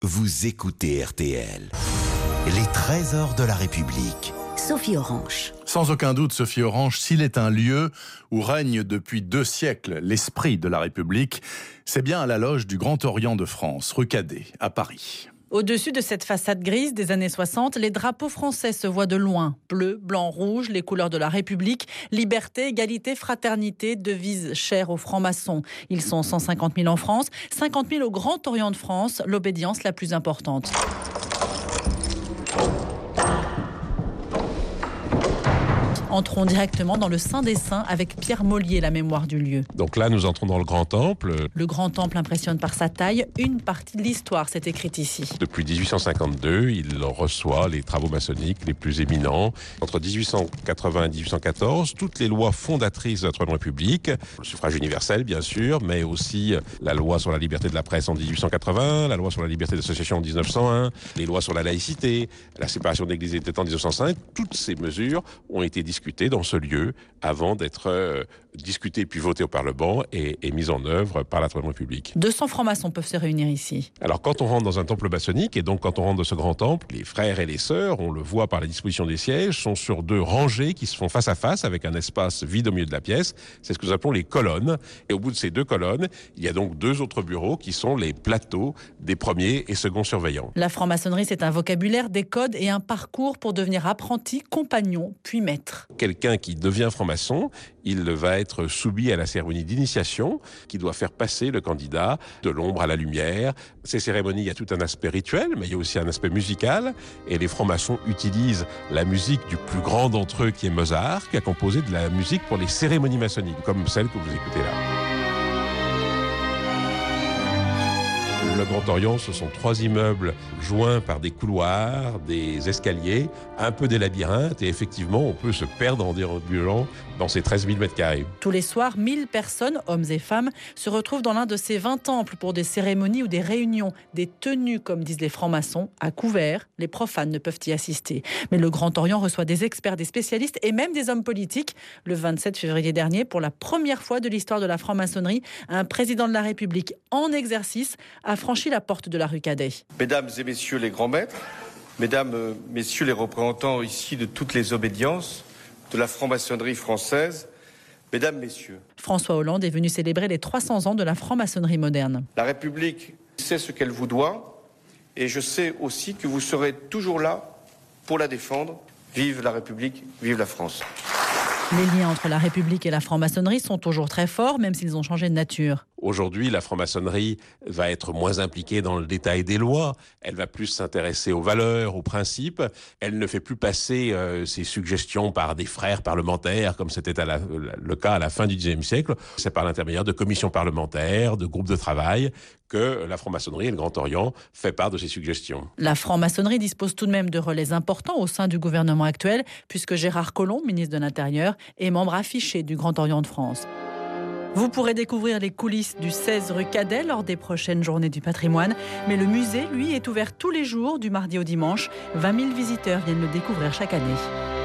Vous écoutez RTL. Les trésors de la République. Sophie Orange. Sans aucun doute, Sophie Orange, s'il est un lieu où règne depuis 2 siècles l'esprit de la République, c'est bien à la loge du Grand Orient de France, rue Cadet, à Paris. Au-dessus de cette façade grise des années 60, les drapeaux français se voient de loin. Bleu, blanc, rouge, les couleurs de la République. Liberté, égalité, fraternité, devises chères aux francs-maçons. Ils sont 150 000 en France, 50 000 au Grand Orient de France, l'obédience la plus importante. Entrons directement dans le Saint des Saints avec Pierre Mollier, la mémoire du lieu. Donc là, nous entrons dans le Grand Temple. Le Grand Temple impressionne par sa taille. Une partie de l'histoire s'est écrite ici. Depuis 1852, il reçoit les travaux maçonniques les plus éminents. Entre 1880 et 1814, toutes les lois fondatrices de la Troisième République, le suffrage universel bien sûr, mais aussi la loi sur la liberté de la presse en 1880, la loi sur la liberté d'association en 1901, les lois sur la laïcité, la séparation de l'Église et de l'État en 1905, toutes ces mesures ont été discutées dans ce lieu avant d'être discutées puis votées au Parlement et mises en œuvre par la Troisième République. 200 francs-maçons peuvent se réunir ici. Alors quand on rentre dans un temple maçonnique et donc quand on rentre dans ce grand temple, les frères et les sœurs, on le voit par la disposition des sièges, sont sur 2 rangées qui se font face à face avec un espace vide au milieu de la pièce. C'est ce que nous appelons les colonnes. Et au bout de ces 2 colonnes, il y a donc 2 autres bureaux qui sont les plateaux des premiers et seconds surveillants. La franc-maçonnerie, c'est un vocabulaire, des codes et un parcours pour devenir apprenti, compagnon, puis maître. Quelqu'un qui devient franc-maçon, il va être soumis à la cérémonie d'initiation qui doit faire passer le candidat de l'ombre à la lumière. Ces cérémonies, il y a tout un aspect rituel, mais il y a aussi un aspect musical. Et les francs-maçons utilisent la musique du plus grand d'entre eux, qui est Mozart, qui a composé de la musique pour les cérémonies maçonniques, comme celle que vous écoutez là. Le Grand Orient, ce sont 3 immeubles joints par des couloirs, des escaliers, un peu des labyrinthes, et effectivement, on peut se perdre en déambulant dans ces 13 000 mètres carrés. Tous les soirs, 1000 personnes, hommes et femmes, se retrouvent dans l'un de ces 20 temples pour des cérémonies ou des réunions, des tenues, comme disent les francs-maçons, à couvert. Les profanes ne peuvent y assister. Mais le Grand Orient reçoit des experts, des spécialistes et même des hommes politiques. Le 27 février dernier, pour la première fois de l'histoire de la franc-maçonnerie, un président de la République en exercice a franchi la porte de la rue Cadet. Mesdames et messieurs les grands maîtres, mesdames, messieurs les représentants ici de toutes les obédiences, de la franc-maçonnerie française, mesdames, messieurs. François Hollande est venu célébrer les 300 ans de la franc-maçonnerie moderne. La République sait ce qu'elle vous doit et je sais aussi que vous serez toujours là pour la défendre. Vive la République, vive la France. Les liens entre la République et la franc-maçonnerie sont toujours très forts, même s'ils ont changé de nature. Aujourd'hui, la franc-maçonnerie va être moins impliquée dans le détail des lois. Elle va plus s'intéresser aux valeurs, aux principes. Elle ne fait plus passer ses suggestions par des frères parlementaires, comme c'était le cas à la fin du XIXe siècle. C'est par l'intermédiaire de commissions parlementaires, de groupes de travail, que la franc-maçonnerie et le Grand Orient fait part de ses suggestions. La franc-maçonnerie dispose tout de même de relais importants au sein du gouvernement actuel, puisque Gérard Collomb, ministre de l'Intérieur, est membre affiché du Grand Orient de France. Vous pourrez découvrir les coulisses du 16 rue Cadet lors des prochaines journées du patrimoine. Mais le musée, lui, est ouvert tous les jours, du mardi au dimanche. 20 000 visiteurs viennent le découvrir chaque année.